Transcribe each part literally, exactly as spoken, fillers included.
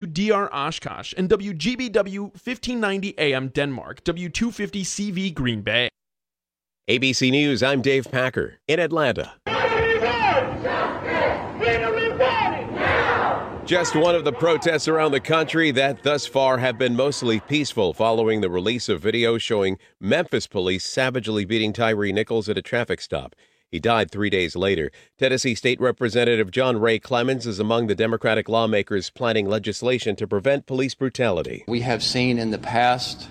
D R Oshkosh, and W G B W fifteen ninety A M Denmark, W two fifty C V Green Bay. A B C News, I'm Dave Packer in Atlanta. Just one of the protests around the country that thus far have been mostly peaceful following the release of video showing Memphis police savagely beating Tyree Nichols at a traffic stop. He died three days later. Tennessee State Representative John Ray Clemens is among the Democratic lawmakers planning legislation to prevent police brutality. We have seen in the past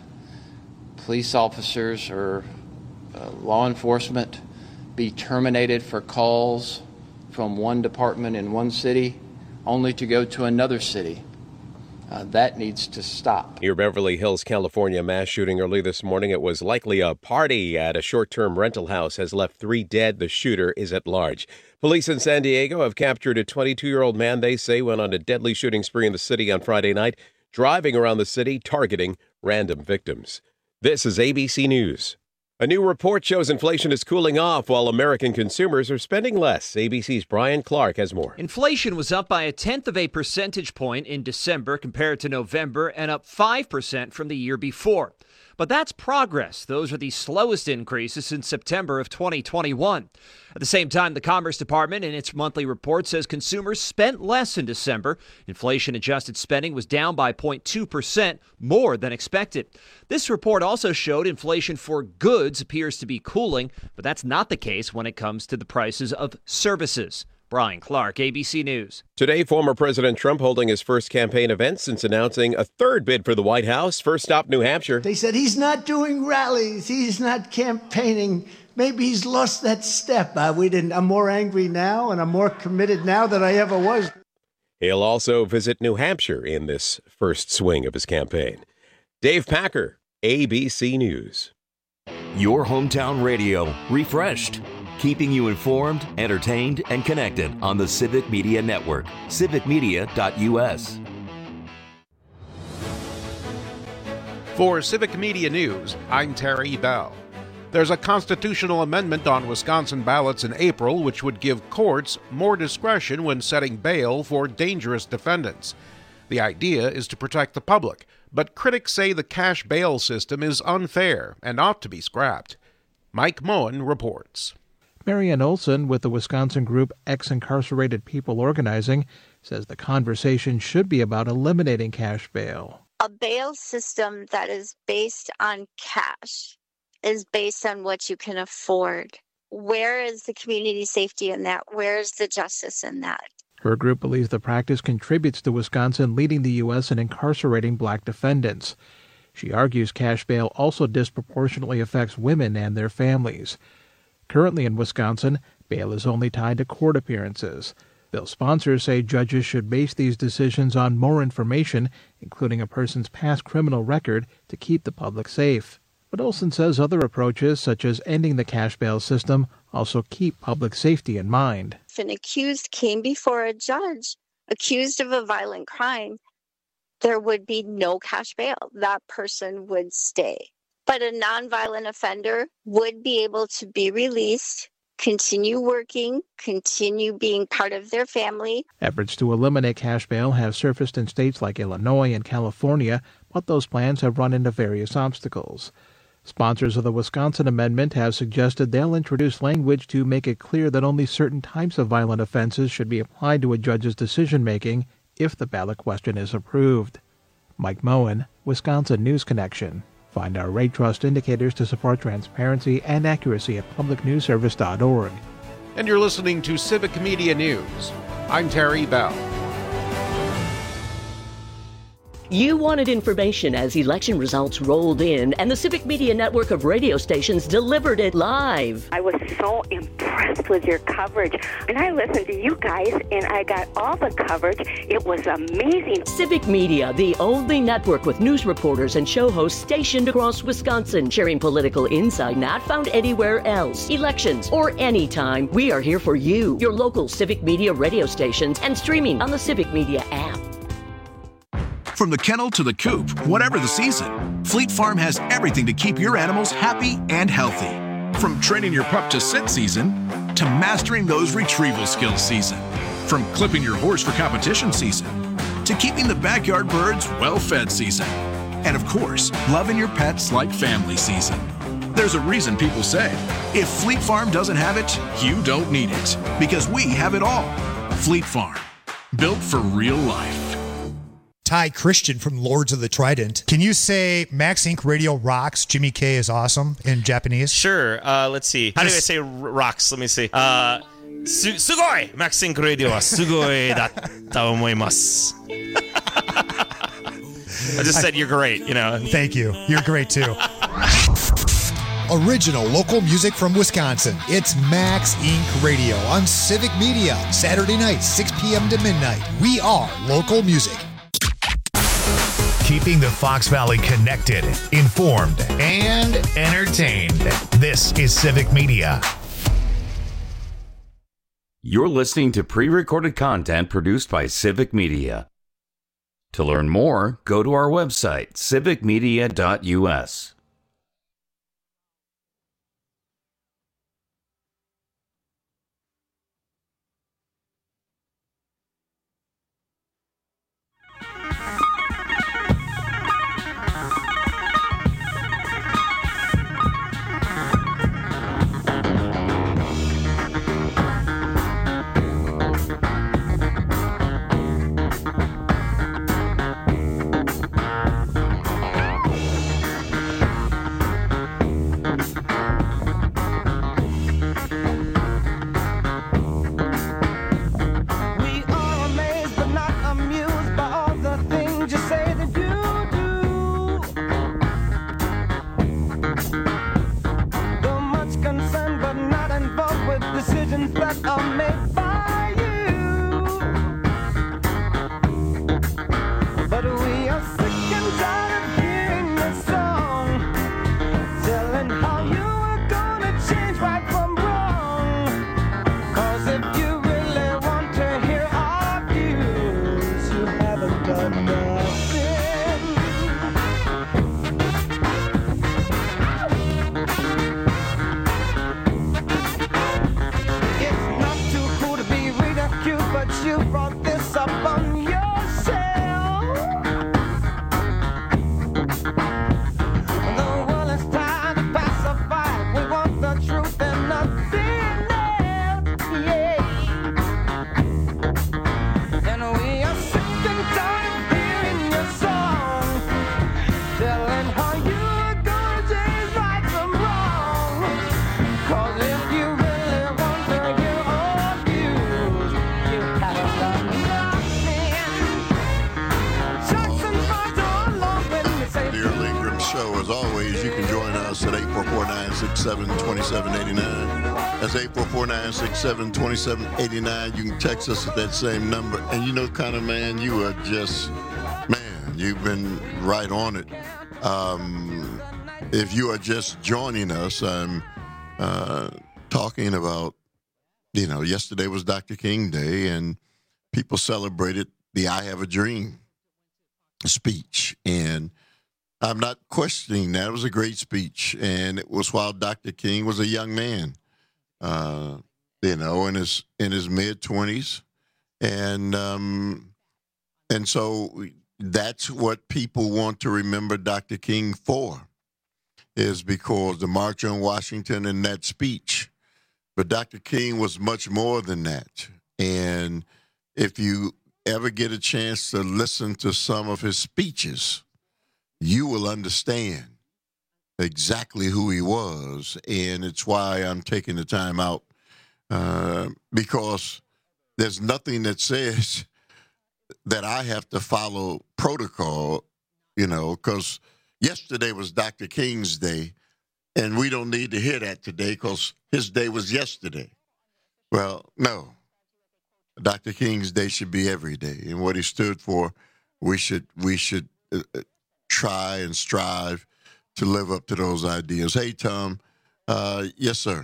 police officers or uh, law enforcement be terminated for calls from one department in one city only to go to another city. Uh, that needs to stop. Near Beverly Hills, California, mass shooting early this morning. It was likely a party at a short-term rental house has left three dead. The shooter is at large. Police in San Diego have captured a twenty-two-year-old man they say went on a deadly shooting spree in the city on Friday night, driving around the city, targeting random victims. This is A B C News. A new report shows inflation is cooling off while American consumers are spending less. A B C's Brian Clark has more. Inflation was up by a tenth of a percentage point in December compared to November and up five percent from the year before. But that's progress. Those are the slowest increases since September of twenty twenty-one. At the same time, the Commerce Department in its monthly report says consumers spent less in December. Inflation-adjusted spending was down by zero point two percent, more than expected. This report also showed inflation for goods appears to be cooling, but that's not the case when it comes to the prices of services. Brian Clark, A B C News. Today, former President Trump holding his first campaign event since announcing a third bid for the White House. First stop, New Hampshire. They said he's not doing rallies. He's not campaigning. Maybe he's lost that step. Uh, we didn't. I'm more angry now, and I'm more committed now than I ever was. He'll also visit New Hampshire in this first swing of his campaign. Dave Packer, A B C News. Your hometown radio, refreshed. Keeping you informed, entertained, and connected on the Civic Media Network. civic media dot u s. For Civic Media News, I'm Terry Bell. There's a constitutional amendment on Wisconsin ballots in April which would give courts more discretion when setting bail for dangerous defendants. The idea is to protect the public, but critics say the cash bail system is unfair and ought to be scrapped. Mike Moen reports. Marianne Olson with the Wisconsin group Ex-Incarcerated People Organizing says the conversation should be about eliminating cash bail. A bail system that is based on cash is based on what you can afford. Where is the community safety in that? Where is the justice in that? Her group believes the practice contributes to Wisconsin leading the U S in incarcerating black defendants. She argues cash bail also disproportionately affects women and their families. Currently in Wisconsin, bail is only tied to court appearances. Bill sponsors say judges should base these decisions on more information, including a person's past criminal record, to keep the public safe. But Olson says other approaches, such as ending the cash bail system, also keep public safety in mind. If an accused came before a judge accused of a violent crime, there would be no cash bail. That person would stay. But a nonviolent offender would be able to be released, continue working, continue being part of their family. Efforts to eliminate cash bail have surfaced in states like Illinois and California, but those plans have run into various obstacles. Sponsors of the Wisconsin amendment have suggested they'll introduce language to make it clear that only certain types of violent offenses should be applied to a judge's decision-making if the ballot question is approved. Mike Moen, Wisconsin News Connection. Find our rate trust indicators to support transparency and accuracy at public news service dot org. And you're listening to Civic Media News. I'm Terry Bell. You wanted information as election results rolled in, and the Civic Media Network of radio stations delivered it live. I was so impressed with your coverage, and I listened to you guys, and I got all the coverage. It was amazing. Civic Media, the only network with news reporters and show hosts stationed across Wisconsin, sharing political insight not found anywhere else. Elections or anytime, we are here for you, your local Civic Media radio stations, and streaming on the Civic Media app. From the kennel to the coop, whatever the season, Fleet Farm has everything to keep your animals happy and healthy. From training your pup to sit season, to mastering those retrieval skills season. From clipping your horse for competition season, to keeping the backyard birds well-fed season. And of course, loving your pets like family season. There's a reason people say, if Fleet Farm doesn't have it, you don't need it. Because we have it all. Fleet Farm, built for real life. Ty Christian from Lords of the Trident. Can you say Max Incorporated. Radio rocks, Jimmy K is awesome in Japanese? Sure. Uh, let's see. How do I say r- rocks? Let me see. Uh, su- sugoi! Max Incorporated. Radio wa sugoi datta omoimasu. I just said you're great, you know. Thank you. You're great, too. Original local music from Wisconsin. It's Max Incorporated. Radio on Civic Media. Saturday night, six p.m. to midnight. We are local music. Keeping the Fox Valley connected, informed, and entertained. This is Civic Media. You're listening to pre-recorded content produced by Civic Media. To learn more, go to our website, civic media dot u s. twenty-seven eighty-nine. That's eight four four, nine six seven, two seven eight nine. You can text us at that same number. And you know, kind of man, you are just, man, you've been right on it. Um, if you are just joining us, I'm uh, talking about, you know, yesterday was Doctor King Day, and people celebrated the I Have a Dream speech. And I'm not questioning that. It was a great speech, and it was while Doctor King was a young man, uh, you know, in his in his mid twenties, and um, and so that's what people want to remember Doctor King for, is because the March on Washington and that speech. But Doctor King was much more than that, and if you ever get a chance to listen to some of his speeches, you will understand exactly who he was, and it's why I'm taking the time out, uh, because there's nothing that says that I have to follow protocol, you know, because yesterday was Doctor King's day, and we don't need to hear that today because his day was yesterday. Well, no. Doctor King's day should be every day, and what he stood for, we should we should uh, try and strive to live up to those ideas. Hey, Tom. Uh, yes, sir.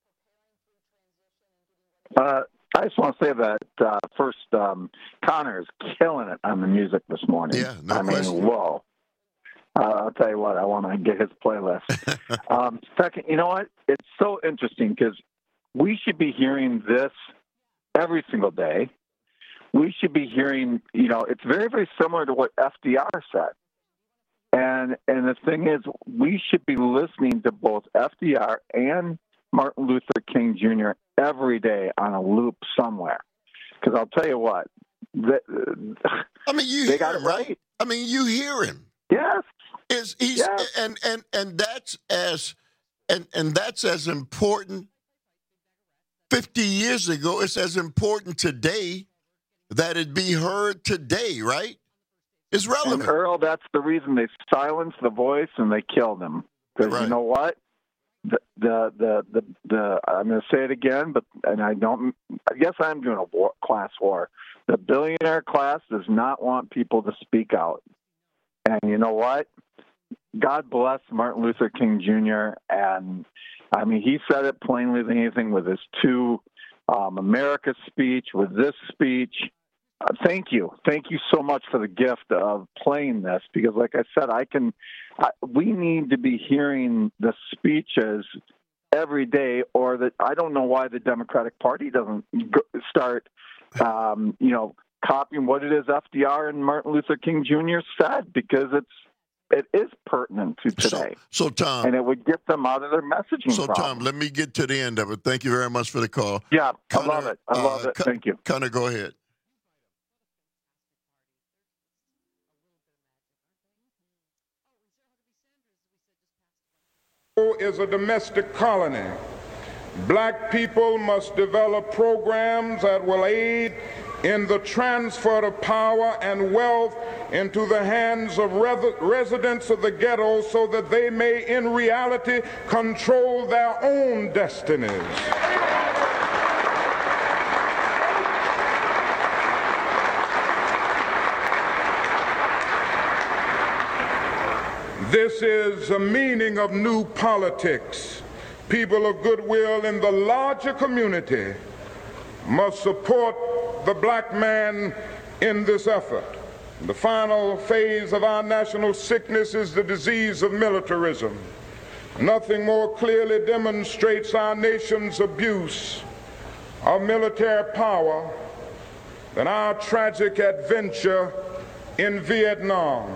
Uh, I just want to say that uh, first, um, Connor is killing it on the music this morning. Yeah, no I question. mean, whoa. Uh, I'll tell you what, I want to get his playlist. um, second, you know what? It's so interesting because we should be hearing this every single day. we should be hearing, you know, it's very, very similar to what F D R said. And and the thing is, we should be listening to both F D R and Martin Luther King Junior every day on a loop somewhere. Because I'll tell you what, the, I mean, you they hear got him, it right. right? I mean, you hear him. Yes. Is he's yes. and and and that's as and and that's as important. Fifty years ago, it's as important today that it be heard today, right? It's relevant. And Earl, that's the reason they silenced the voice and they killed him. Because right. you know what? The, the the the the I'm going to say it again, but and I don't. I guess I'm doing a war, class war. The billionaire class does not want people to speak out. And you know what? God bless Martin Luther King Junior And I mean, he said it plainly than anything with his two um, America speech, with this speech. Uh, thank you. Thank you so much for the gift of playing this, because like I said, I can, I, we need to be hearing the speeches every day, or that I don't know why the Democratic Party doesn't go, start, um, you know, copying what it is F D R and Martin Luther King Junior said, because it's, it is pertinent to today. So, so Tom. And it would get them out of their messaging So, problem. Tom, let me get to the end of it. Thank you very much for the call. Yeah, Connor, I love it. I love uh, it. Thank you. Connor, go ahead. Is a domestic colony. Black people must develop programs that will aid in the transfer of power and wealth into the hands of res- residents of the ghetto, so that they may in reality control their own destinies. This is the meaning of new politics. People of goodwill in the larger community must support the black man in this effort. The final phase of our national sickness is the disease of militarism. Nothing more clearly demonstrates our nation's abuse of military power than our tragic adventure in Vietnam.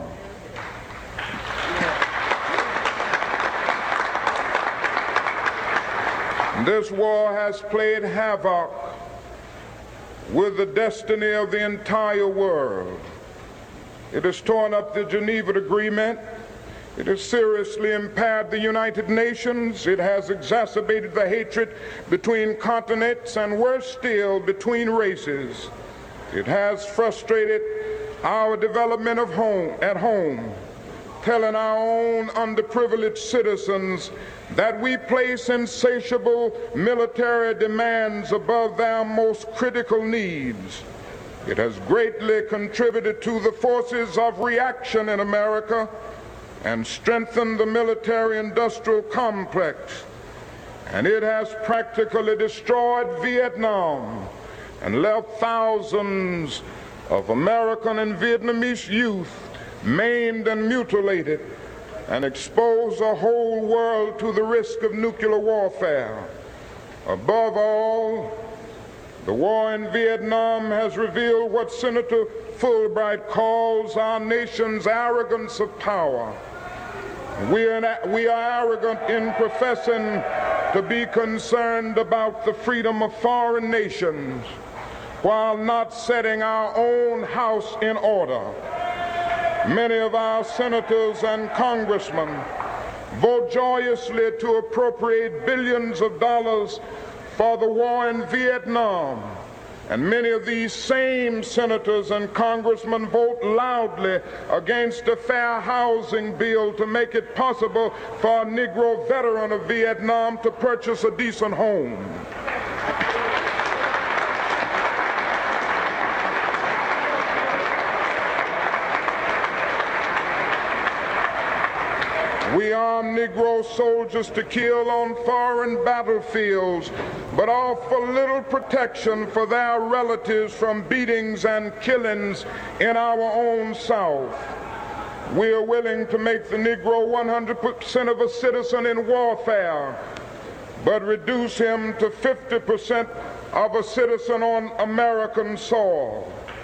This war has played havoc with the destiny of the entire world. It has torn up the Geneva Agreement. It has seriously impaired the United Nations. It has exacerbated the hatred between continents, and worse still, between races. It has frustrated our development of home at home, telling our own underprivileged citizens that we place insatiable military demands above their most critical needs. It has greatly contributed to the forces of reaction in America and strengthened the military-industrial complex. And it has practically destroyed Vietnam and left thousands of American and Vietnamese youth maimed and mutilated, and expose the whole world to the risk of nuclear warfare. Above all, the war in Vietnam has revealed what Senator Fulbright calls our nation's arrogance of power. We are, we are arrogant in professing to be concerned about the freedom of foreign nations, while not setting our own house in order. Many of our senators and congressmen vote joyously to appropriate billions of dollars for the war in Vietnam. And many of these same senators and congressmen vote loudly against a fair housing bill to make it possible for a Negro veteran of Vietnam to purchase a decent home. We arm Negro soldiers to kill on foreign battlefields, but offer little protection for their relatives from beatings and killings in our own South. We are willing to make the Negro one hundred percent of a citizen in warfare, but reduce him to fifty percent of a citizen on American soil.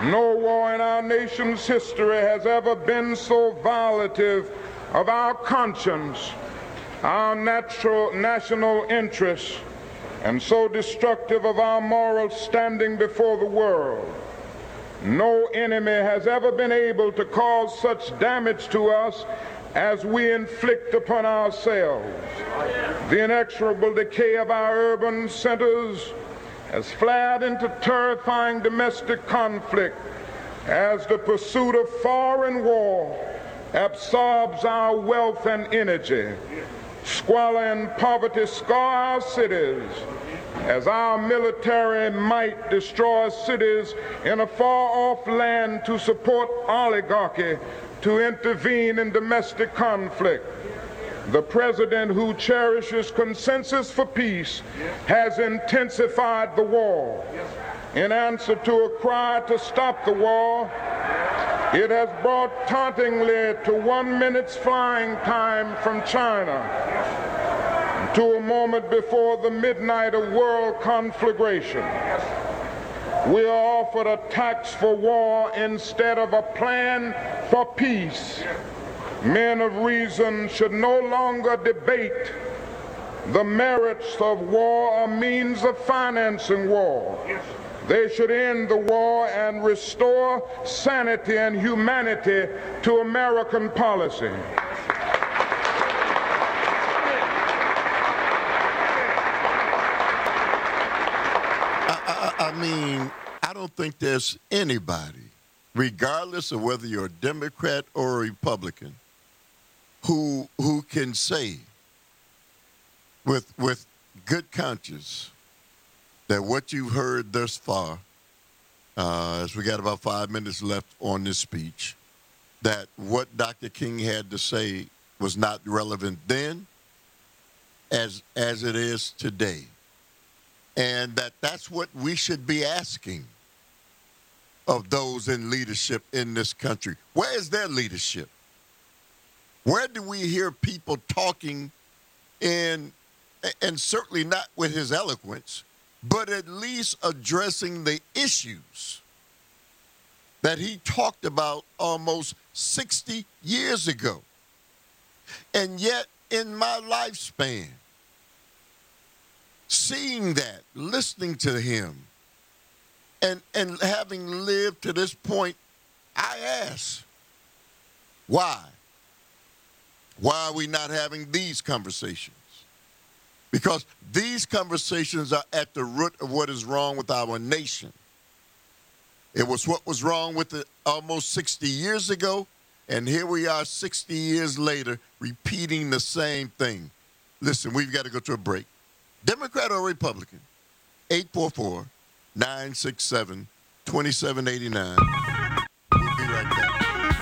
No war in our nation's history has ever been so violative of our conscience, our natural national interests, and so destructive of our moral standing before the world. No enemy has ever been able to cause such damage to us as we inflict upon ourselves. The inexorable decay of our urban centers has flared into terrifying domestic conflict as the pursuit of foreign war absorbs our wealth and energy. Squalor and poverty scar our cities as our military might destroys cities in a far-off land to support oligarchy to intervene in domestic conflict. The president who cherishes consensus for peace has intensified the war. In answer to a cry to stop the war, it has brought tauntingly to one minute's flying time from China, to a moment before the midnight of world conflagration. We are offered a tax for war instead of a plan for peace. Men of reason should no longer debate the merits of war or means of financing war. They should end the war and restore sanity and humanity to American policy. I, I, I mean, I don't think there's anybody, regardless of whether you're a Democrat or a Republican, who who can say with with good conscience that what you've heard thus far, uh, as we got about five minutes left on this speech, that what Doctor King had to say was not relevant then as as it is today. And that that's what we should be asking of those in leadership in this country. Where is their leadership? Where do we hear people talking in, and certainly not with his eloquence, but at least addressing the issues that he talked about almost sixty years ago? And yet, in my lifespan, seeing that, listening to him, and, and having lived to this point, I ask, why? Why are we not having these conversations? Because these conversations are at the root of what is wrong with our nation. It was what was wrong with it almost sixty years ago, and here we are sixty years later repeating the same thing. Listen, we've got to go to a break. Democrat or Republican? eight four four, nine six seven, two seven eight nine. We'll be right back.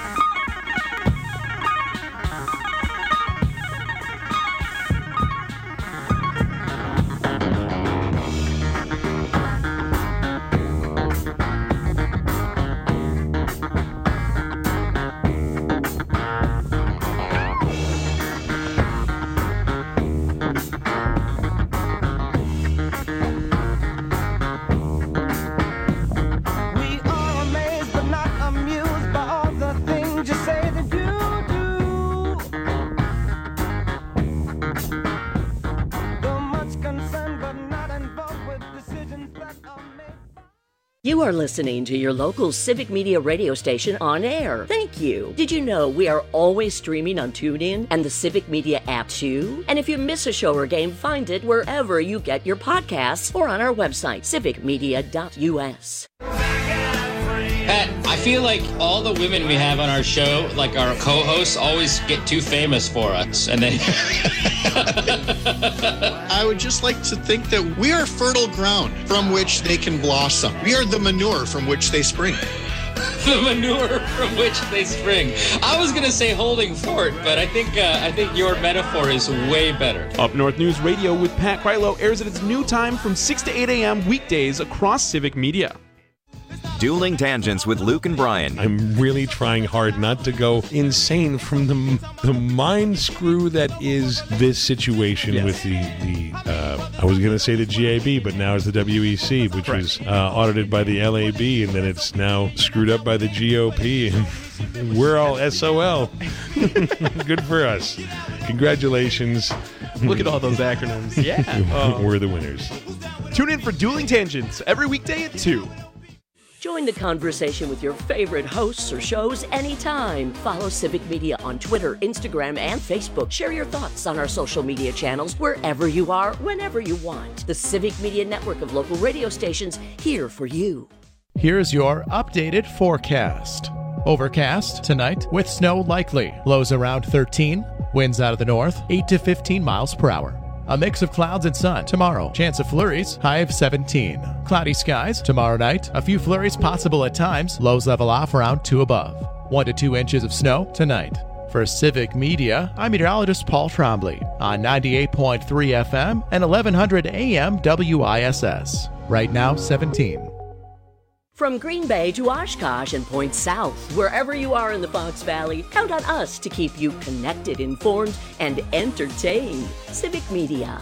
You are listening to your local Civic Media radio station on air. Thank you. Did you know we are always streaming on TuneIn and the Civic Media app too? And if you miss a show or game, find it wherever you get your podcasts or on our website, civic media dot u s. Pat, I feel like all the women we have on our show, like our co-hosts, always get too famous for us. And then I would just like to think that we are fertile ground from which they can blossom. We are the manure from which they spring. The manure from which they spring. I was going to say holding fort, but I think uh, I think your metaphor is way better. Up North News Radio with Pat Krylo airs at its new time from six to eight a.m. weekdays across Civic Media. Dueling Tangents with Luke and Brian. I'm really trying hard not to go insane from the the mind screw that is this situation yes. with the, the uh, I was going to say the G A B, but now it's the W E C, which right. was uh, audited by the L A B, and then it's now screwed up by the G O P, and we're all S O L. Good for us. Congratulations. Look at all those acronyms. Yeah. Um, we're the winners. Tune in for Dueling Tangents every weekday at two. Join the conversation with your favorite hosts or shows anytime. Follow Civic Media on Twitter, Instagram, and Facebook. Share your thoughts on our social media channels wherever you are, whenever you want. The Civic Media network of local radio stations here for you. Here's your updated forecast. Overcast tonight with snow likely. Lows around thirteen. Winds out of the north, eight to fifteen miles per hour. A mix of clouds and sun tomorrow. Chance of flurries, high of seventeen. Cloudy skies tomorrow night. A few flurries possible at times. Lows level off around two above. One to two inches of snow tonight. For Civic Media, I'm meteorologist Paul Trombley on ninety-eight point three F M and eleven hundred A M W I S S. Right now, seventeen. From Green Bay to Oshkosh and points south, wherever you are in the Fox Valley, count on us to keep you connected, informed, and entertained. Civic Media.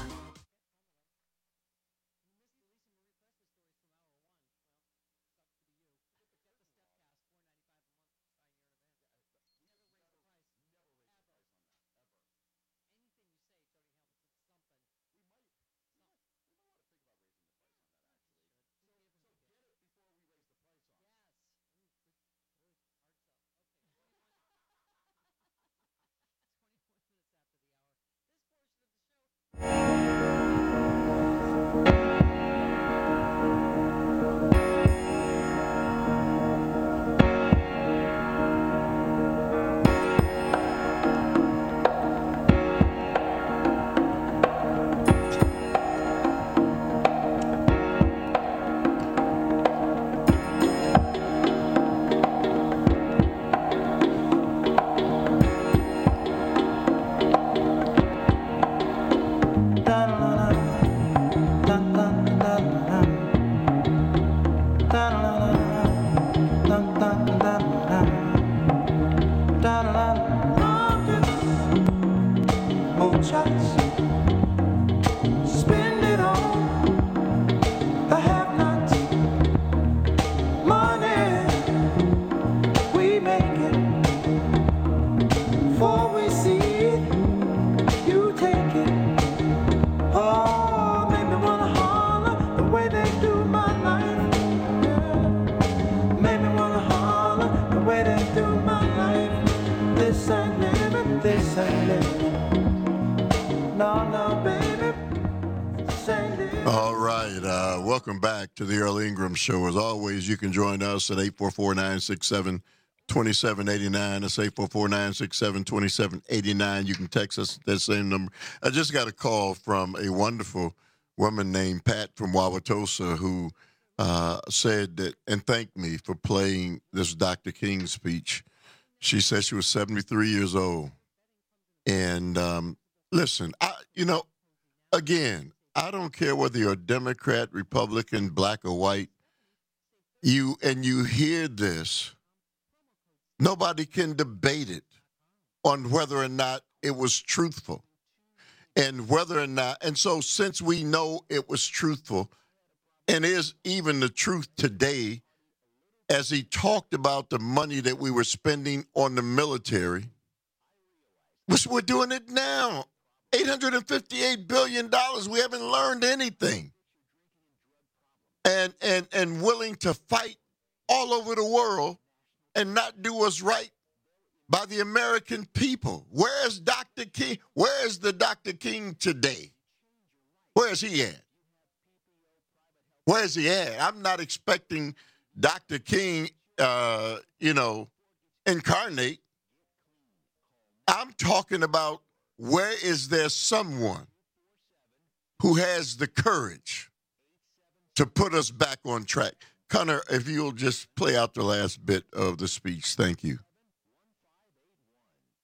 Welcome back to the Earl Ingram Show. As always, you can join us at eight four four, nine six seven, two seven eight nine. That's eight four four, nine six seven, two seven eight nine. You can text us at that same number. I just got a call from a wonderful woman named Pat from Wauwatosa who uh, said that and thanked me for playing this Doctor King speech. She said she was seventy-three years old. And um, listen, I, you know, again, I don't care whether you're a Democrat, Republican, black or white. You and you hear this, nobody can debate it on whether or not it was truthful and whether or not. And so since we know it was truthful and is even the truth today, as he talked about the money that we were spending on the military, which we're doing it now. eight hundred fifty-eight billion dollars. We haven't learned anything. And, and, and willing to fight all over the world and not do what's right by the American people. Where is Doctor King? Where is the Doctor King today? Where is he at? Where is he at? I'm not expecting Doctor King, uh, you know, incarnate. I'm talking about where is there someone who has the courage to put us back on track? Connor, if you'll just play out the last bit of the speech. Thank you.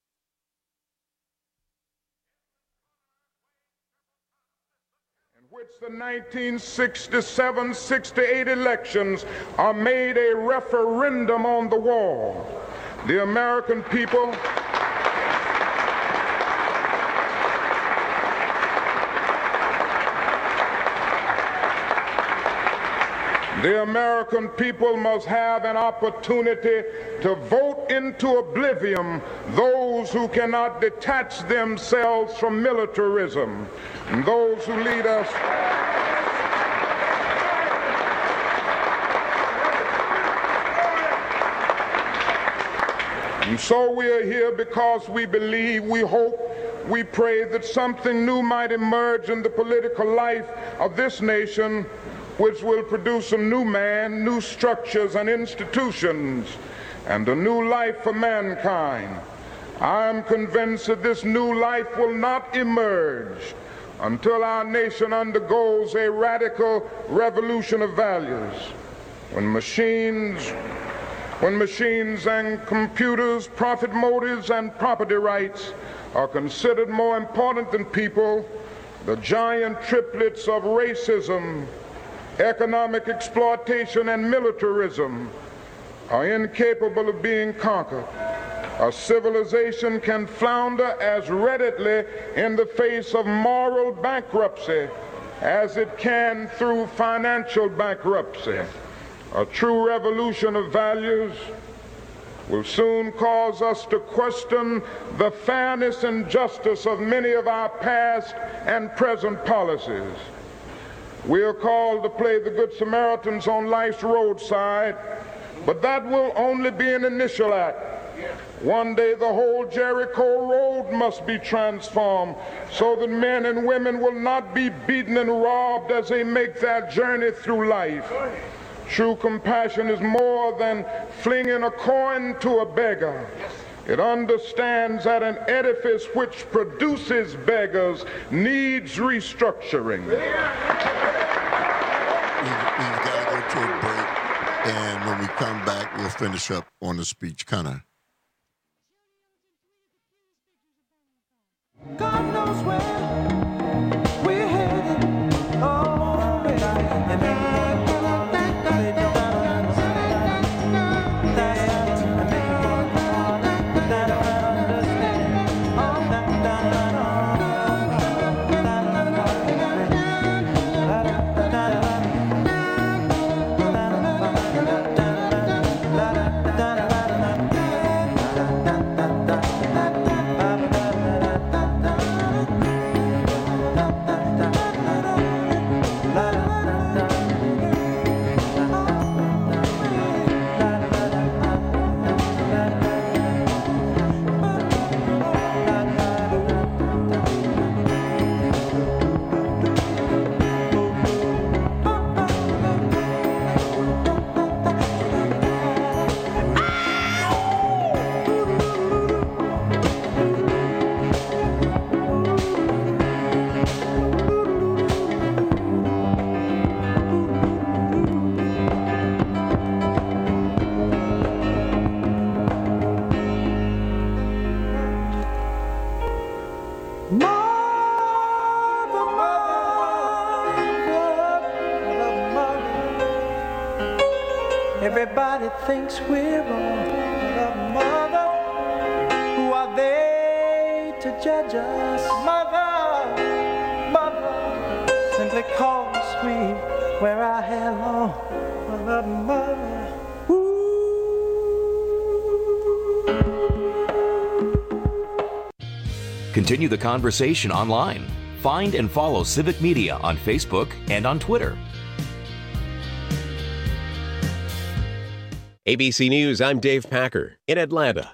In which The nineteen sixty-seven sixty-eight elections are made a referendum on the wall. The American people The American people must have an opportunity to vote into oblivion those who cannot detach themselves from militarism, and those who lead us And so we are here because we believe, we hope, we pray that something new might emerge in the political life of this nation, which will produce a new man, new structures and institutions, and a new life for mankind. I am convinced that this new life will not emerge until our nation undergoes a radical revolution of values. When machines, when machines and computers, profit motives and property rights are considered more important than people, the giant triplets of racism, economic exploitation, and militarism are incapable of being conquered. A civilization can flounder as readily in the face of moral bankruptcy as it can through financial bankruptcy. A true revolution of values will soon cause us to question the fairness and justice of many of our past and present policies. We are called to play the Good Samaritans on life's roadside, but that will only be an initial act. One day the whole Jericho road must be transformed so that men and women will not be beaten and robbed as they make their journey through life. True compassion is more than flinging a coin to a beggar. It understands that an edifice which produces beggars needs restructuring. We've, we've got to go to a break, and when we come back, we'll finish up on the speech. Connor. God knows where we're headed. Oh, baby. Everybody thinks we're wrong, but mother, who are they to judge us? Mother, mother, simply cause we wear our hair long. Mother, mother, Continue the conversation online. Find and follow Civic Media on Facebook and on Twitter. A B C News, I'm Dave Packer in Atlanta.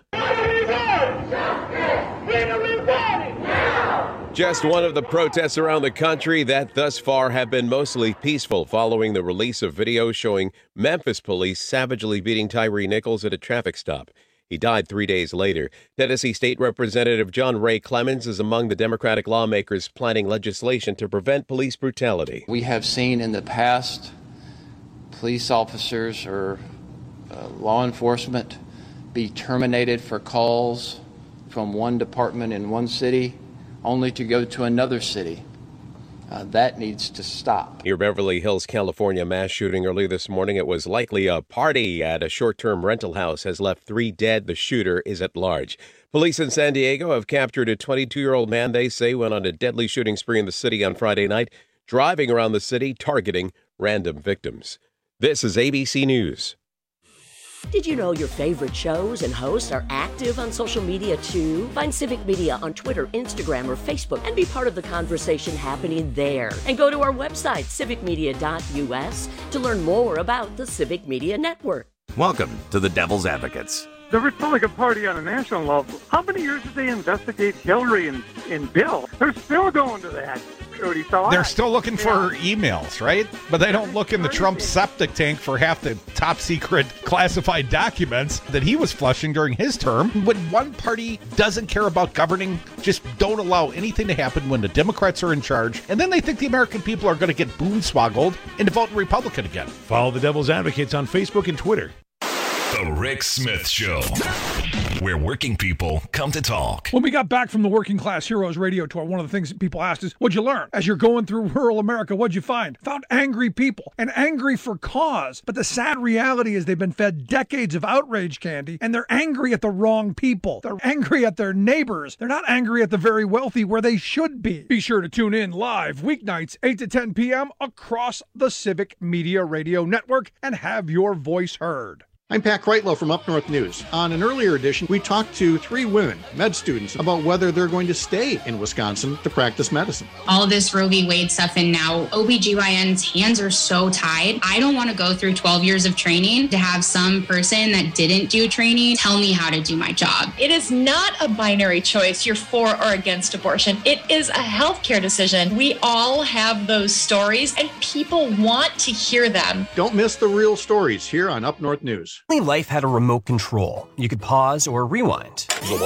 Just one of the protests around the country that thus far have been mostly peaceful following the release of video showing Memphis police savagely beating Tyree Nichols at a traffic stop. He died three days later. Tennessee State Representative John Ray Clemens is among the Democratic lawmakers planning legislation to prevent police brutality. We have seen in the past police officers or Uh, law enforcement be terminated for calls from one department in one city only to go to another city Uh, that needs to stop. Near Beverly Hills, California, mass shooting early this morning. It was likely a party at a short-term rental house has left three dead. The shooter is at large. Police in San Diego have captured a twenty-two-year-old man they say went on a deadly shooting spree in the city on Friday night, driving around the city, targeting random victims. This is A B C News. Did you know your favorite shows and hosts are active on social media too? Find Civic Media on Twitter, Instagram, or Facebook and be part of the conversation happening there. And go to our website, civic media dot U S, to learn more about the Civic Media Network. Welcome to the Devil's Advocates. The Republican Party on a national level. How many years did they investigate Hillary and, and Bill? They're still going to that. So They're I, still looking yeah. for emails, right? But they don't look in the Trump septic tank for half the top secret classified documents that he was flushing during his term. When one party doesn't care about governing, just don't allow anything to happen when the Democrats are in charge. And then they think the American people are going to get boonswoggled into voting Republican again. Follow the Devil's Advocates on Facebook and Twitter. The Rick Smith Show, where working people come to talk. When we got back from the Working Class Heroes radio tour, one of the things that people asked is, what'd you learn? As you're going through rural America, what'd you find? Found angry people, and angry for cause. But the sad reality is they've been fed decades of outrage candy, and they're angry at the wrong people. They're angry at their neighbors. They're not angry at the very wealthy where they should be. Be sure to tune in live weeknights, eight to ten p.m. across the Civic Media Radio Network and have your voice heard. I'm Pat Kreitlow from Up North News. On an earlier edition, we talked to three women, med students, about whether they're going to stay in Wisconsin to practice medicine. All this Roe v. Wade stuff, and now O B G Y N's hands are so tied. I don't want to go through twelve years of training to have some person that didn't do training tell me how to do my job. It is not a binary choice, you're for or against abortion. It is a healthcare decision. We all have those stories, and people want to hear them. Don't miss the real stories here on Up North News. Only life had a remote control. You could pause or rewind.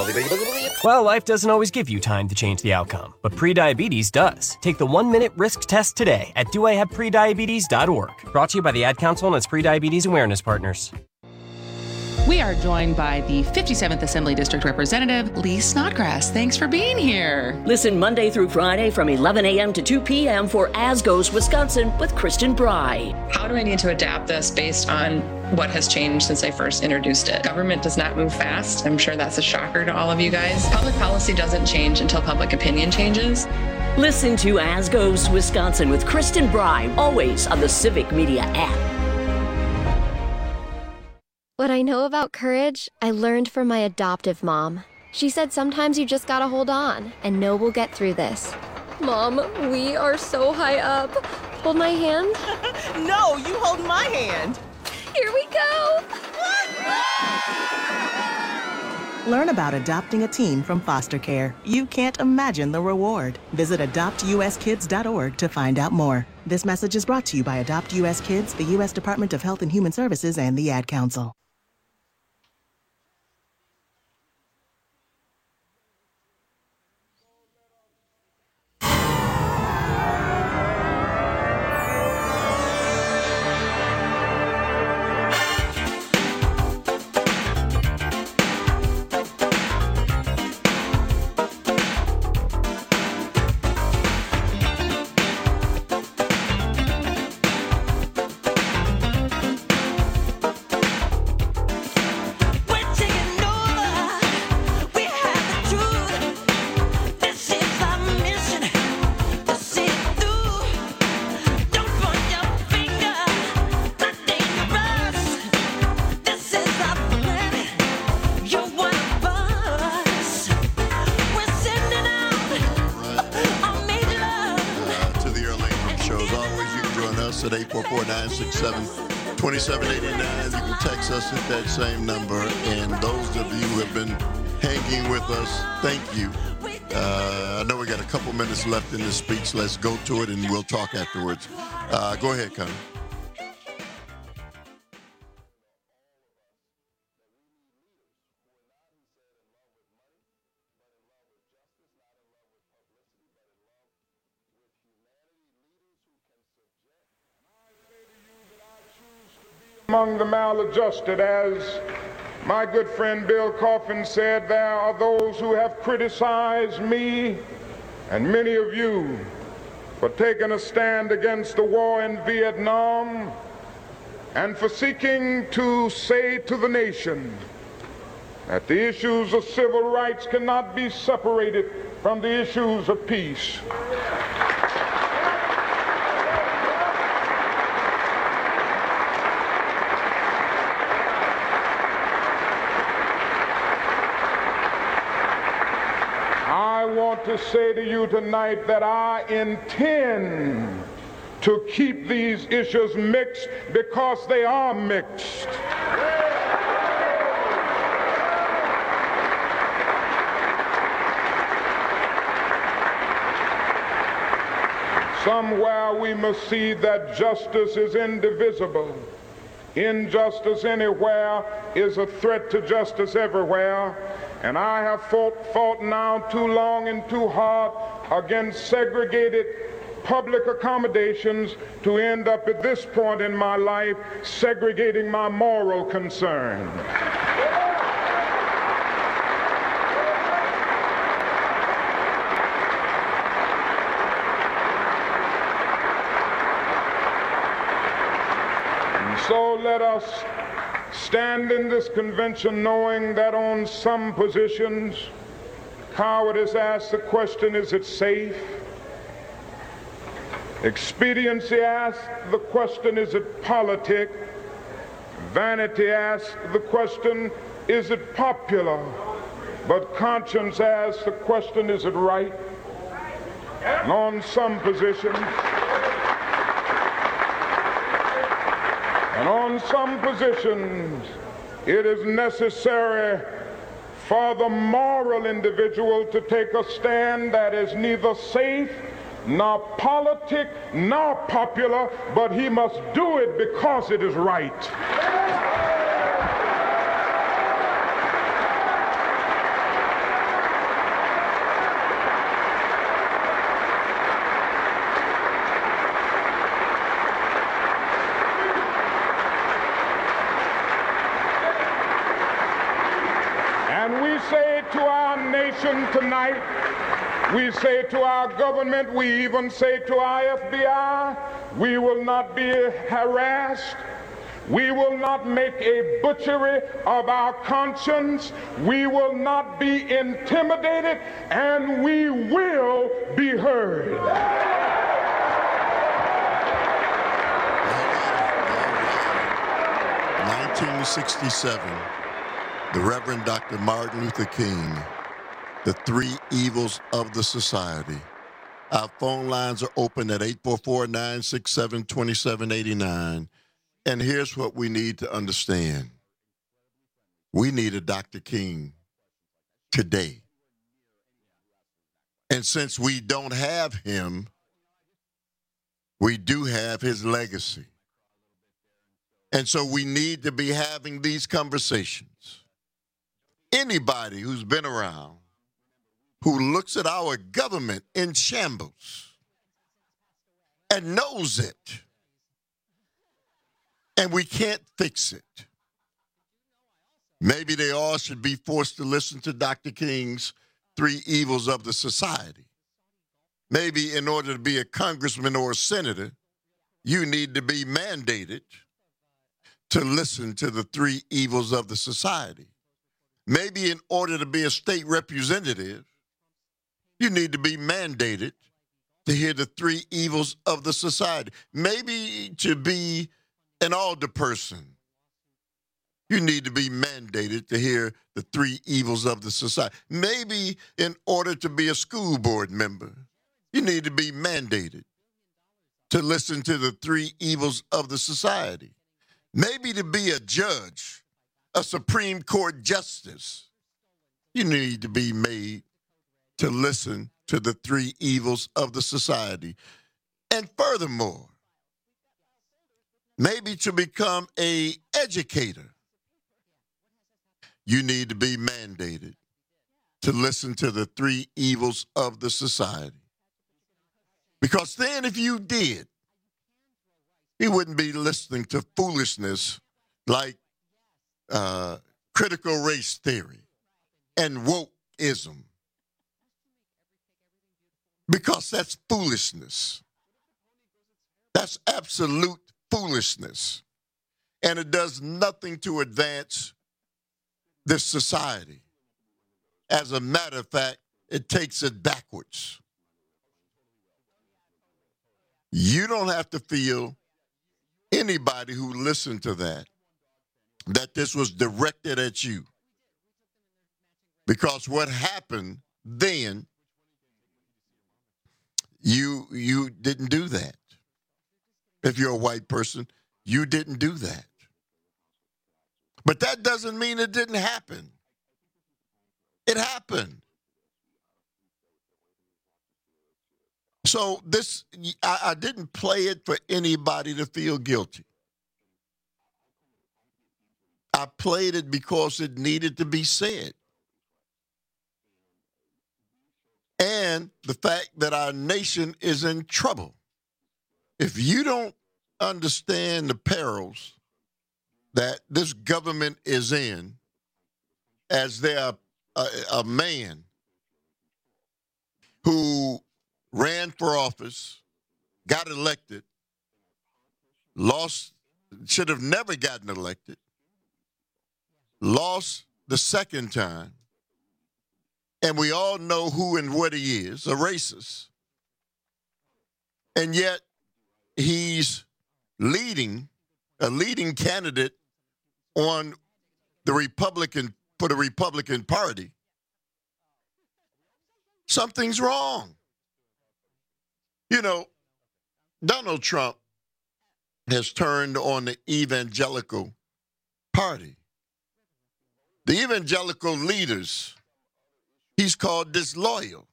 Well, life doesn't always give you time to change the outcome, but prediabetes does. Take the one-minute risk test today at do I have prediabetes dot org. Brought to you by the Ad Council and its prediabetes awareness partners. We are joined by the fifty-seventh Assembly District Representative, Lee Snodgrass. Thanks for being here. Listen Monday through Friday from eleven a.m. to two p.m. for As Goes Wisconsin with Kristen Bry. How do I need to adapt this based on what has changed since I first introduced it? Government does not move fast. I'm sure that's a shocker to all of you guys. Public policy doesn't change until public opinion changes. Listen to As Goes Wisconsin with Kristen Bry, always on the Civic Media app. What I know about courage, I learned from my adoptive mom. She said sometimes you just gotta hold on and know we'll get through this. Mom, we are so high up. Hold my hand. No, you hold my hand. Here we go. Learn about adopting a teen from foster care. You can't imagine the reward. Visit adopt u s kids dot org to find out more. This message is brought to you by Adopt U S Kids, the U S Department of Health and Human Services, and the Ad Council. At eight four four, nine six seven, two seven eight nine. You can text us at that same number. And those of you who have been hanging with us, thank you. Uh, I know we got a couple minutes left in this speech. Let's go to it and we'll talk afterwards. Uh, go ahead, Connie. Among the maladjusted, as my good friend Bill Coffin said, there are those who have criticized me and many of you for taking a stand against the war in Vietnam, and for seeking to say to the nation that the issues of civil rights cannot be separated from the issues of peace. I want to say to you tonight that I intend to keep these issues mixed because they are mixed. Somewhere we must see that justice is indivisible. Injustice anywhere is a threat to justice everywhere. And I have fought, fought now too long and too hard against segregated public accommodations to end up at this point in my life segregating my moral concern. And so let us stand in this convention knowing that on some positions, cowardice asks the question, is it safe? Expediency asks the question, is it politic? Vanity asks the question, is it popular? But conscience asks the question, is it right? And on some positions, And on some positions, it is necessary for the moral individual to take a stand that is neither safe, nor politic, nor popular, but he must do it because it is right. To our nation tonight, we say to our government, we even say to our F B I, we will not be harassed. We will not make a butchery of our conscience. We will not be intimidated, and we will be heard. nineteen sixty-seven. The Reverend Doctor Martin Luther King, The Three Evils of the Society. Our phone lines are open at eight four four, nine six seven, two seven eight nine. And here's what we need to understand. We need a Doctor King today. And since we don't have him, we do have his legacy. And so we need to be having these conversations. Anybody who's been around, who looks at our government in shambles and knows it, and we can't fix it, maybe they all should be forced to listen to Doctor King's Three Evils of the Society. Maybe in order to be a congressman or a senator, you need to be mandated to listen to the Three Evils of the Society. Maybe in order to be a state representative, you need to be mandated to hear the three evils of the society. Maybe to be an alderperson, you need to be mandated to hear the three evils of the society. Maybe in order to be a school board member, you need to be mandated to listen to the three evils of the society. Maybe to be a judge, a Supreme Court justice, you need to be made to listen to the three evils of the society. And furthermore, maybe to become an educator, you need to be mandated to listen to the three evils of the society. Because then if you did, you wouldn't be listening to foolishness like uh, critical race theory and wokeism. Because that's foolishness. That's absolute foolishness. And it does nothing to advance this society. As a matter of fact, it takes it backwards. You don't have to feel, anybody who listened to that, that this was directed at you. Because what happened then, you you didn't do that. If you're a white person, you didn't do that. But that doesn't mean it didn't happen. It happened. So this, I, I didn't play it for anybody to feel guilty. I played it because it needed to be said. And the fact that our nation is in trouble. If you don't understand the perils that this government is in, as they are a, a man who ran for office, got elected, lost, should have never gotten elected, lost the second time, and we all know who and what he is, a racist. And yet he's leading, a leading candidate on the Republican, for the Republican Party. Something's wrong. You know, Donald Trump has turned on the evangelical party. The evangelical leaders, he's called disloyal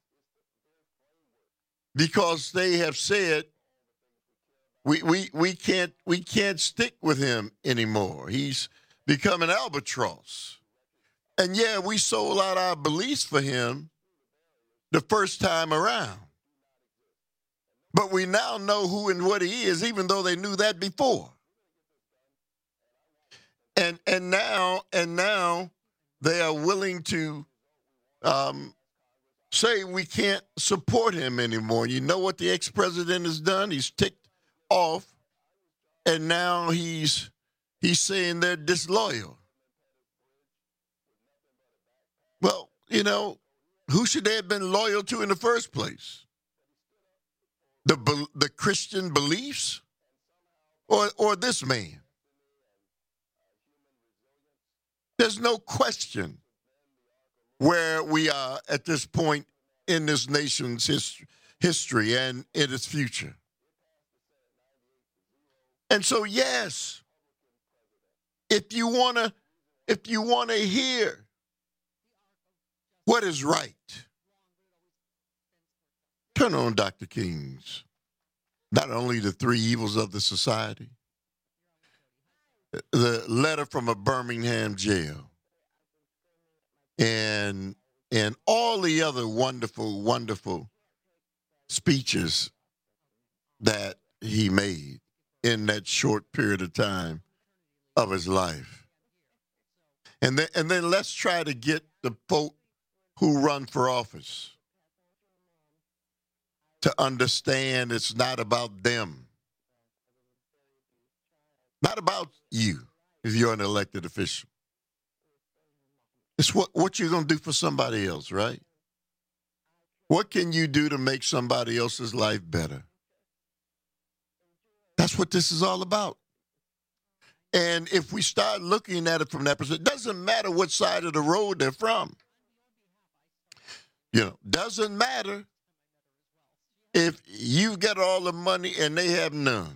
because they have said we we we can't we can't stick with him anymore. He's become an albatross. And yeah, we sold out our beliefs for him the first time around. But we now know who and what he is, even though they knew that before. And and now and now they are willing to um, say we can't support him anymore. You know what the ex-president has done? He's ticked off, and now he's he's saying they're disloyal. Well, you know, who should they have been loyal to in the first place? The the Christian beliefs, or or this man? There's no question where we are at this point in this nation's his, history and in its future. And so, yes, if you wanna, if you wanna hear what is right, turn on Doctor King's, not only the three evils of the society, the letter from a Birmingham jail, and and all the other wonderful, wonderful speeches that he made in that short period of time of his life. And then and then let's try to get the folk who run for office to understand it's not about them. Not about you if you're an elected official. It's what, what you're going to do for somebody else, right? What can you do to make somebody else's life better? That's what this is all about. And if we start looking at it from that perspective, it doesn't matter what side of the road they're from. You know, doesn't matter if you get all the money and they have none.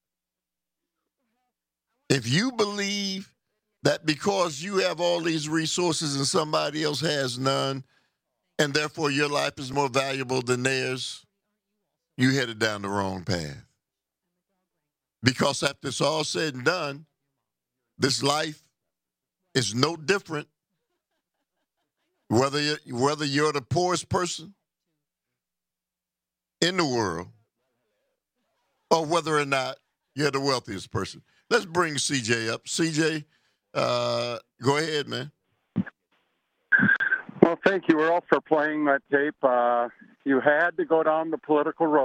If you believe that because you have all these resources and somebody else has none, and therefore your life is more valuable than theirs, you headed down the wrong path. Because after it's all said and done, this life is no different whether you're, whether you're the poorest person in the world or whether or not you're the wealthiest person. Let's bring C J up. C J, uh, go ahead, man. Well, thank you, Earl, for playing that tape. Uh, you had to go down the political road.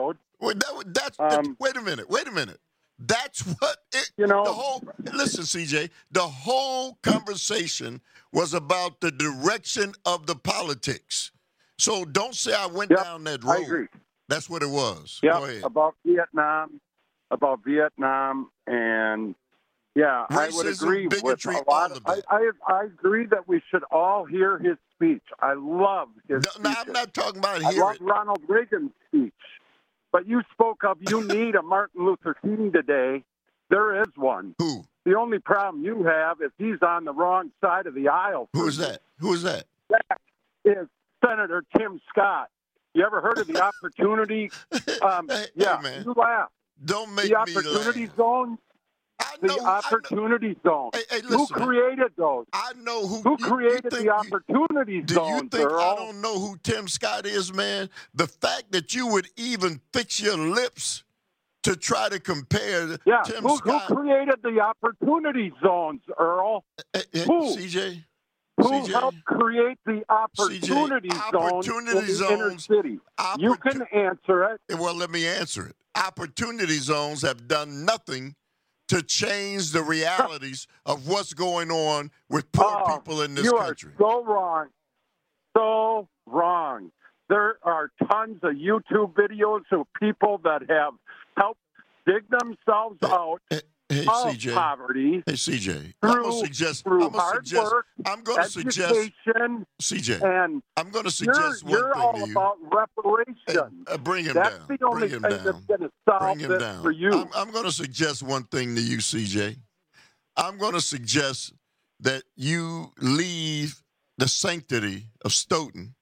Well, that, that's, Um, wait a minute. Wait a minute. That's what it, You know- the whole. Listen, C J. The whole conversation was about the direction of the politics. So don't say I went Yep, down that road. I agree. That's what it was. Go Yeah, ahead. about Vietnam, about Vietnam, and yeah, I would Racism, agree bigotry, with a lot. all of I, that. I I agree that we should all hear his speech. I love his. No, no, I'm not talking about I hearing. love Ronald Reagan's speech, but you spoke of you need a Martin Luther King today. There is one. Who? The only problem you have is he's on the wrong side of the aisle. Who is that? Who is that? That is Senator Tim Scott. You ever heard of the opportunity? Um, Hey, yeah, man. you laugh. Don't make The me opportunity laugh. zone. I The know, I know. opportunity zone. Hey, hey, Who listen, man. created those? I know who. Who you- you created think the you- opportunity Do zone, you think I Earl? don't know who Tim Scott is, man? The fact that you would even fix your lips to try to compare Yeah, Tim who, Scott. who created the opportunity zones, Earl? Hey, hey, Who? C J. Who C J. helped create the opportunity zones opportunity in the zones- inner city? You can answer it. Well, let me answer it. Opportunity zones have done nothing to change the realities of what's going on with poor Oh, people in this you country. are so wrong. So wrong. There are tons of YouTube videos of people that have helped dig themselves out Hey, of C J. poverty Hey, C J. I'm through, gonna suggest. through I'm gonna hard suggest. work, I'm gonna suggest. education, C J. and I'm gonna you're, suggest one you're thing all to you. about reparations. Uh, bring him That's down. the only Bring him thing down. that's going to solve Bring him this down. for you. I'm, I'm going to suggest one thing to you, C J. I'm going to suggest that you leave the sanctity of Stoughton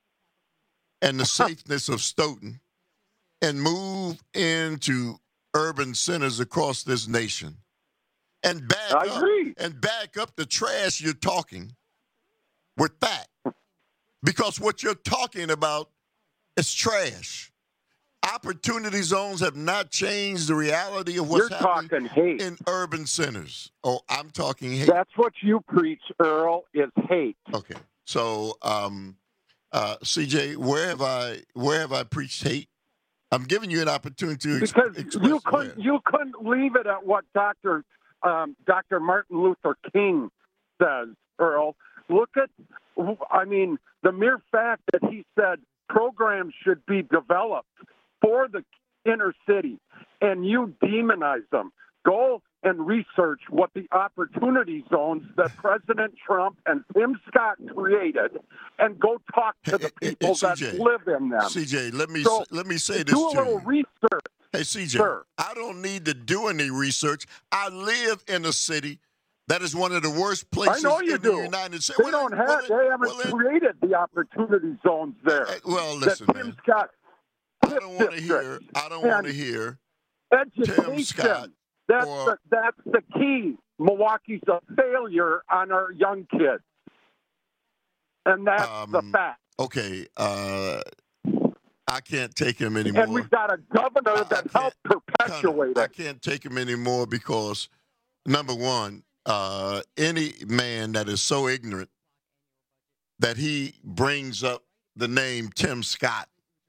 and the safeness of Stoughton and move into urban centers across this nation and back I up agree. and back up the trash you're talking with that. Because what you're talking about is trash. Opportunity zones have not changed the reality of what's You're happening talking hate. in urban centers. Oh, I'm talking hate. That's what you preach, Earl, is hate. Okay. So, um, uh, C J, where have I where have I preached hate? I'm giving you an opportunity to ex- Because express you couldn't, where. you couldn't leave it at what Doctor Um, Doctor Martin Luther King says, Earl. Look at, I mean, the mere fact that he said programs should be developed for the inner city, and you demonize them. Go and research what the opportunity zones that President Trump and Tim Scott created, and go talk to the people C that J, live in them. C J, let me So, let me say this do a to little you. research. Hey, C J, Sure. I don't need to do any research. I live in a city that is one of the worst I places know you in do. the United States. They Well, don't have. well, they haven't well, then- created the opportunity zones there. well, listen, that Tim man. Scott. I don't want to hear. I don't want to hear Education. Scott That's or- the, that's the key. Milwaukee's a failure on our young kids, and that's the Um, fact. Okay, uh, I can't take him anymore. And we've got a governor that helped perpetuate I it. can't take him anymore because, number one, uh, any man that is so ignorant that he brings up the name Tim Scott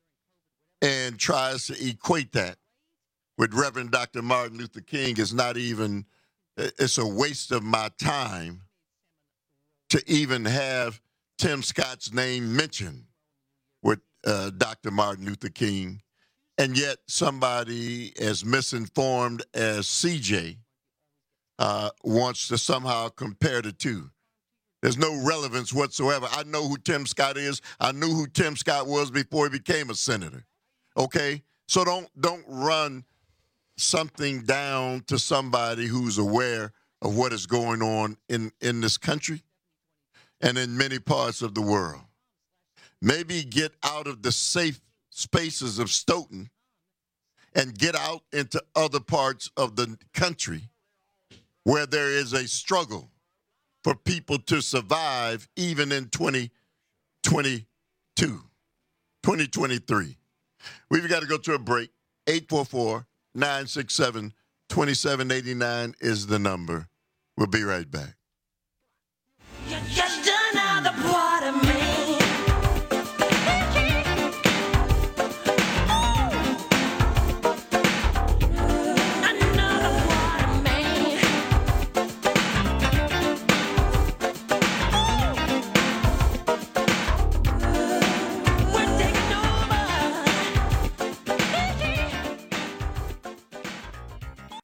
and tries to equate that with Reverend Doctor Martin Luther King is not even, it's a waste of my time to even have Tim Scott's name mentioned with uh, Doctor Martin Luther King. And yet somebody as misinformed as C J uh, wants to somehow compare the two. There's no relevance whatsoever. I know who Tim Scott is. I knew who Tim Scott was before he became a senator. Okay? So don't don't run something down to somebody who's aware of what is going on in, in this country and in many parts of the world. Maybe get out of the safe spaces of Stoughton and get out into other parts of the country where there is a struggle for people to survive even in twenty twenty-two, twenty twenty-three. We've got to go to a break. eight four four, nine six seven, two seven eight nine is the number. We'll be right back. You're just another part of me.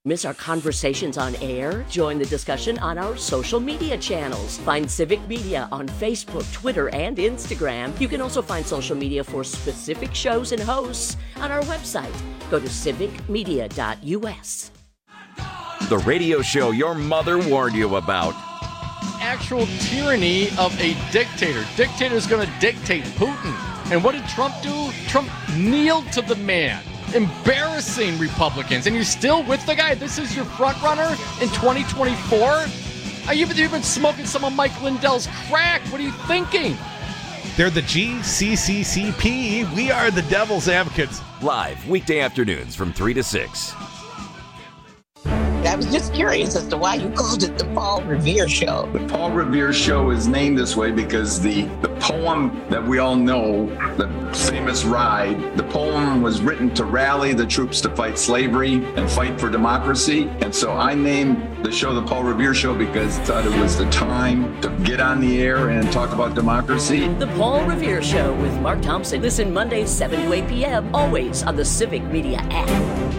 Miss our conversations on air? Join the discussion on our social media channels. Find Civic Media on Facebook, Twitter, and Instagram. You can also find social media for specific shows and hosts on our website. Go to civic media dot u s. The radio show your mother warned you about. Actual tyranny of a dictator. Dictator's going to dictate Putin. And what did Trump do? Trump kneeled to the man. Embarrassing Republicans. And you're still with the guy? This is your front runner in twenty twenty-four? Are you, you've been smoking some of Mike Lindell's crack. What are you thinking? They're the G C C C P. We are the Devil's Advocates. Live weekday afternoons from three to six. I was just curious as to why you called it the Paul Revere Show. The Paul Revere Show is named this way because the, the poem that we all know, the famous Ride, the poem was written to rally the troops to fight slavery and fight for democracy. And so I named the show the Paul Revere Show because I thought it was the time to get on the air and talk about democracy. The Paul Revere Show with Mark Thompson. Listen Mondays, seven to eight p.m., always on the Civic Media app.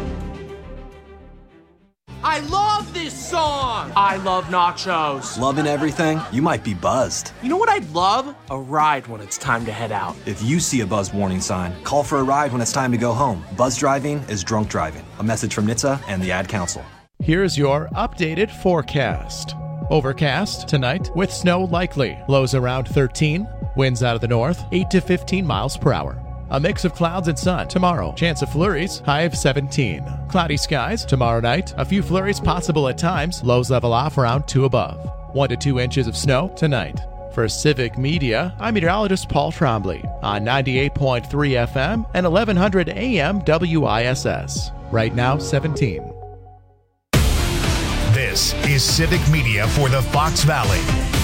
I love this song! I love nachos. Loving everything? You might be buzzed. You know what I'd love? A ride when it's time to head out. If you see a buzzed warning sign, call for a ride when it's time to go home. Buzz driving is drunk driving. A message from N H T S A and the Ad Council. Here's your updated forecast. Overcast tonight with snow likely. Lows around thirteen. Winds out of the north, eight to fifteen miles per hour. A mix of clouds and sun tomorrow. Chance of flurries, high of seventeen. Cloudy skies tomorrow night. A few flurries possible at times. Lows level off around two above. One to two inches of snow tonight. For Civic Media, I'm meteorologist Paul Trombley on ninety-eight point three F M and eleven hundred A M W I S S. Right now, seventeen. This is Civic Media for the Fox Valley.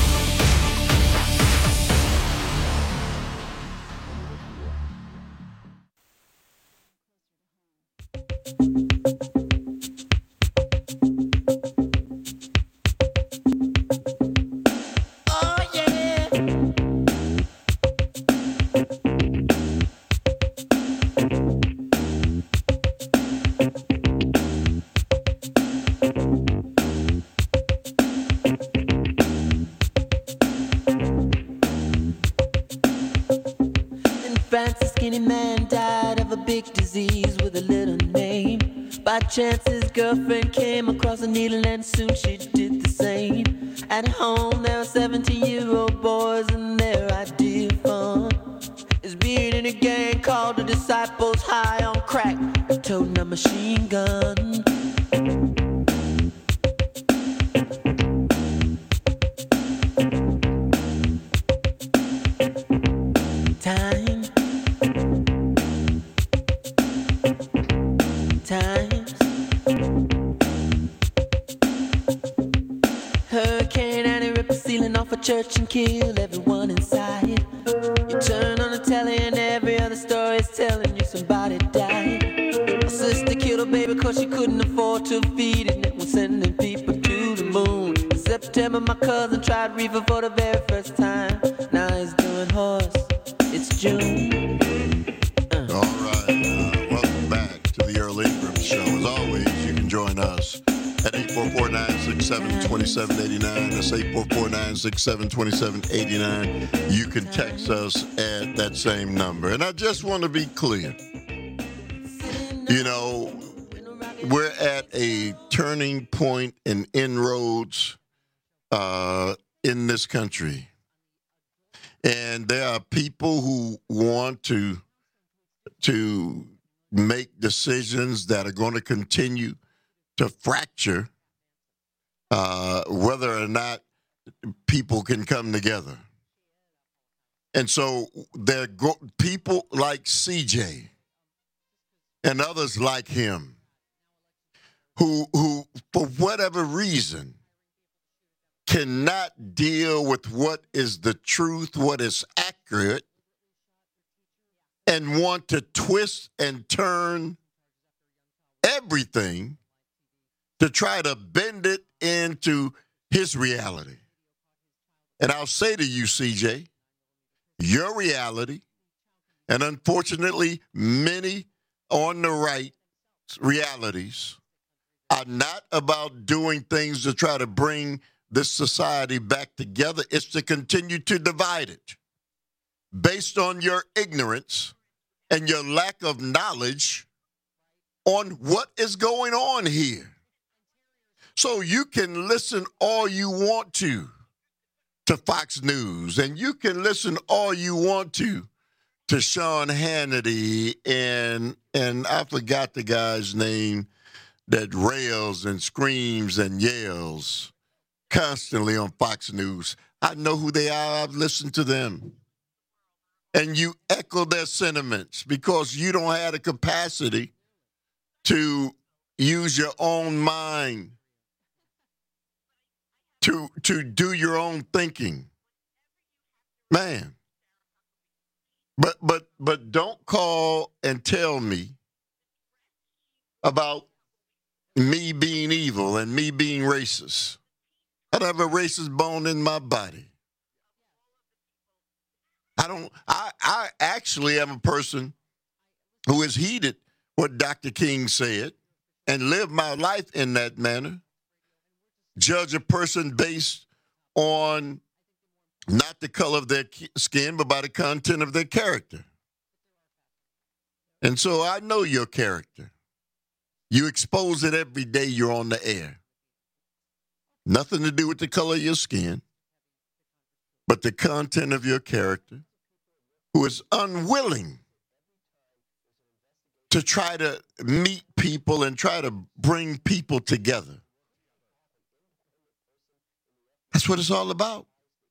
Chance his girlfriend came across a needle and soon she did the same. At home there are seventeen-year-old boys and their idea of fun is being in a gang called the Disciples, high on crack, toting a machine gun. Time. Time. Hurricane Annie ripped the ceiling off a church and killed everyone inside. You turn on the telly and every other story is telling you somebody died. My sister killed her baby cause she couldn't afford to feed it and was sending people to the moon. In September my cousin tried reefer for the very first time. Now he's doing horse. It's June. Uh. All right. Uh, welcome back to the Earl Ingram Show. As always, you can join us at eight four four, nine six seven, two seven eight nine. That's eight four four, nine six seven, two seven eight nine. You can text us at that same number. And I just want to be clear. You know, we're at a turning point in inroads uh, in this country. And there are people who want to, to make decisions that are going to continue to fracture uh, whether or not people can come together. And so there are go- people like C J and others like him who, who, for whatever reason, cannot deal with what is the truth, what is accurate, and want to twist and turn everything to try to bend it into his reality. And I'll say to you, C J, your reality, and unfortunately many on the right realities, are not about doing things to try to bring this society back together. It's to continue to divide it based on your ignorance and your lack of knowledge on what is going on here. So you can listen all you want to to Fox News, and you can listen all you want to to Sean Hannity, and and I forgot the guy's name that rails and screams and yells constantly on Fox News. I know who they are. I've listened to them. And you echo their sentiments because you don't have the capacity to use your own mind to, to do your own thinking. Man. But but but don't call and tell me about me being evil and me being racist. I don't have a racist bone in my body. I don't, I, I actually am a person who has heeded what Doctor King said and lived my life in that manner. Judge a person based on not the color of their skin, but by the content of their character. And so I know your character. You expose it every day you're on the air. Nothing to do with the color of your skin, but the content of your character, who is unwilling to try to meet people and try to bring people together. That's what it's all about.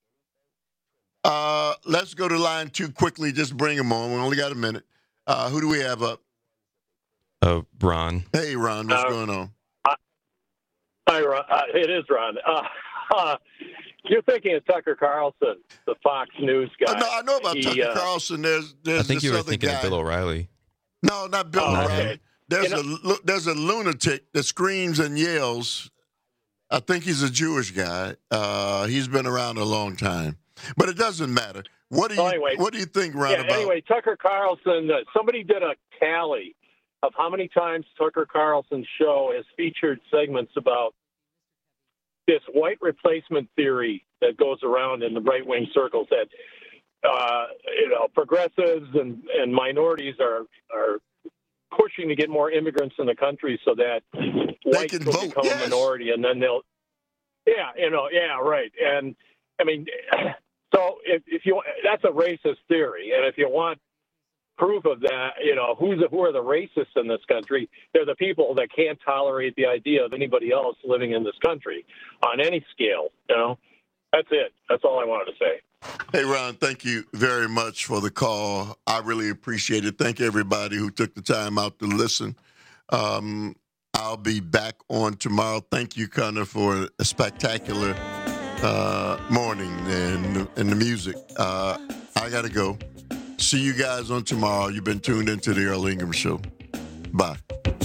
Uh, let's go to line two quickly. Just bring them on. We only got a minute. Uh, who do we have up? Uh, Ron. Hey, Ron. What's Uh, going on? Hi, Ron. Uh, it is Ron. Uh, uh, you're thinking of Tucker Carlson, the Fox News guy. Uh, no, I know about He, Tucker uh, Carlson. There's, there's I think this you were other thinking guy. of Bill O'Reilly. No, not Bill Oh, O'Reilly. okay. There's You a lu- there's a lunatic that screams and yells. I think he's a Jewish guy. Uh, he's been around a long time, but it doesn't matter. What do you Well, anyway, What do you think, Ron? Yeah, about anyway, Tucker Carlson, uh, somebody did a tally of how many times Tucker Carlson's show has featured segments about this white replacement theory that goes around in the right-wing circles that, uh, you know, progressives and, and minorities are, are pushing to get more immigrants in the country so that whites will vote. become Yes. a minority, and then they'll, yeah, you know, yeah, right. And, I mean, so if, if you, that's a racist theory, and if you want proof of that, you know, who's the, who are the racists in this country? They're the people that can't tolerate the idea of anybody else living in this country on any scale, you know? That's it. That's all I wanted to say. Hey, Ron, thank you very much for the call. I really appreciate it. Thank everybody who took the time out to listen. Um, I'll be back on tomorrow. Thank you, Connor, for a spectacular uh, morning and, and the music. Uh, I got to go. See you guys on tomorrow. You've been tuned into the Earl Ingram Show. Bye.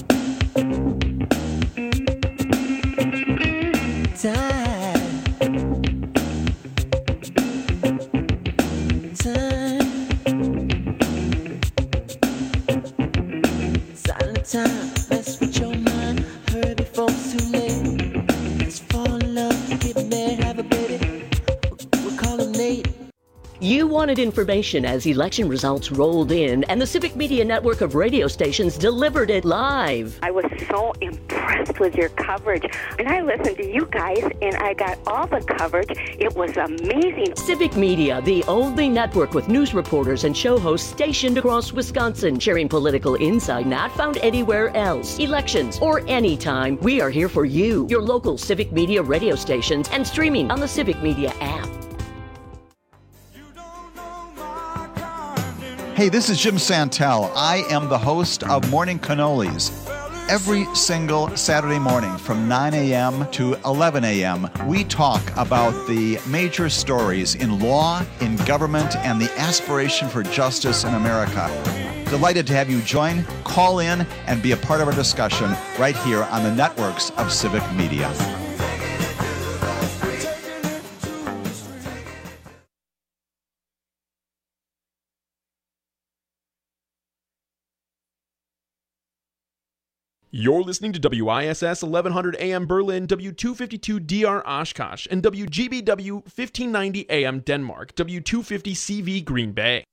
Time. Time. Silent time. Mess with your mind. Hurry before it's too late. Let's fall in love. Get married. Have a baby. We'll call him Nate. You wanted information as election results rolled in, and the Civic Media network of radio stations delivered it live. I was so impressed with your coverage, and I listened to you guys, and I got all the coverage. It was amazing. Civic Media, the only network with news reporters and show hosts stationed across Wisconsin, sharing political insight not found anywhere else. Elections or anytime, we are here for you, your local Civic Media radio stations, and streaming on the Civic Media app. Hey, this is Jim Santel. I am the host of Morning Cannolis. Every single Saturday morning from nine a.m. to eleven a.m., we talk about the major stories in law, in government, and the aspiration for justice in America. Delighted to have you join, call in, and be a part of our discussion right here on the networks of Civic Media. You're listening to W I S S eleven hundred A M Berlin, W two fifty-two D R Oshkosh, and W G B W fifteen ninety A M Denmark, W two fifty C V Green Bay.